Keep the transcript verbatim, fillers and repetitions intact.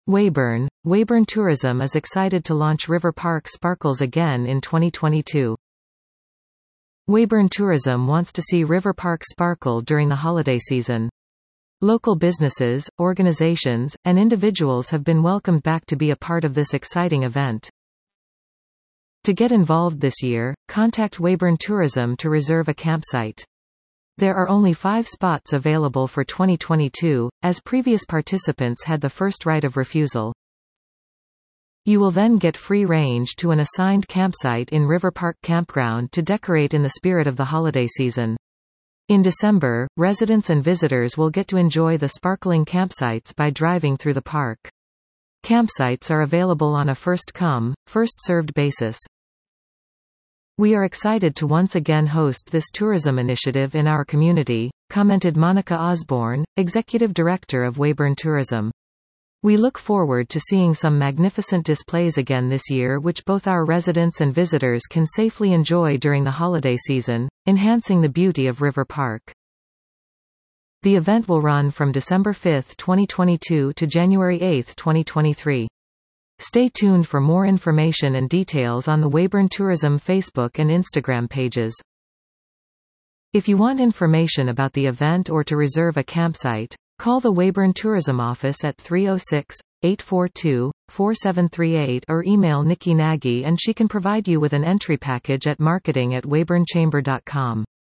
Weyburn. Weyburn Tourism is excited to launch River Park Sparkles again in twenty twenty-two. Weyburn Tourism wants to see River Park sparkle during the holiday season. Local businesses, organizations, and individuals have been welcomed back to be a part of this exciting event. To get involved this year, contact Weyburn Tourism to reserve a campsite. There are only five spots available for twenty twenty-two, as previous participants had the first right of refusal. You will then get free range to an assigned campsite in River Park Campground to decorate in the spirit of the holiday season. In December, residents and visitors will get to enjoy the sparkling campsites by driving through the park. Campsites are available on a first-come, first-served basis. We are excited to once again host this tourism initiative in our community, commented Monica Osborne, Executive Director of Weyburn Tourism. We look forward to seeing some magnificent displays again this year which both our residents and visitors can safely enjoy during the holiday season, enhancing the beauty of River Park. The event will run from December fifth twenty twenty-two to January eighth twenty twenty-three. Stay tuned for more information and details on the Weyburn Tourism Facebook and Instagram pages. If you want information about the event or to reserve a campsite, call the Weyburn Tourism office at three oh six, eight four two, four seven three eight or email Nikki Nagy and she can provide you with an entry package at marketing at weyburn chamber dot com.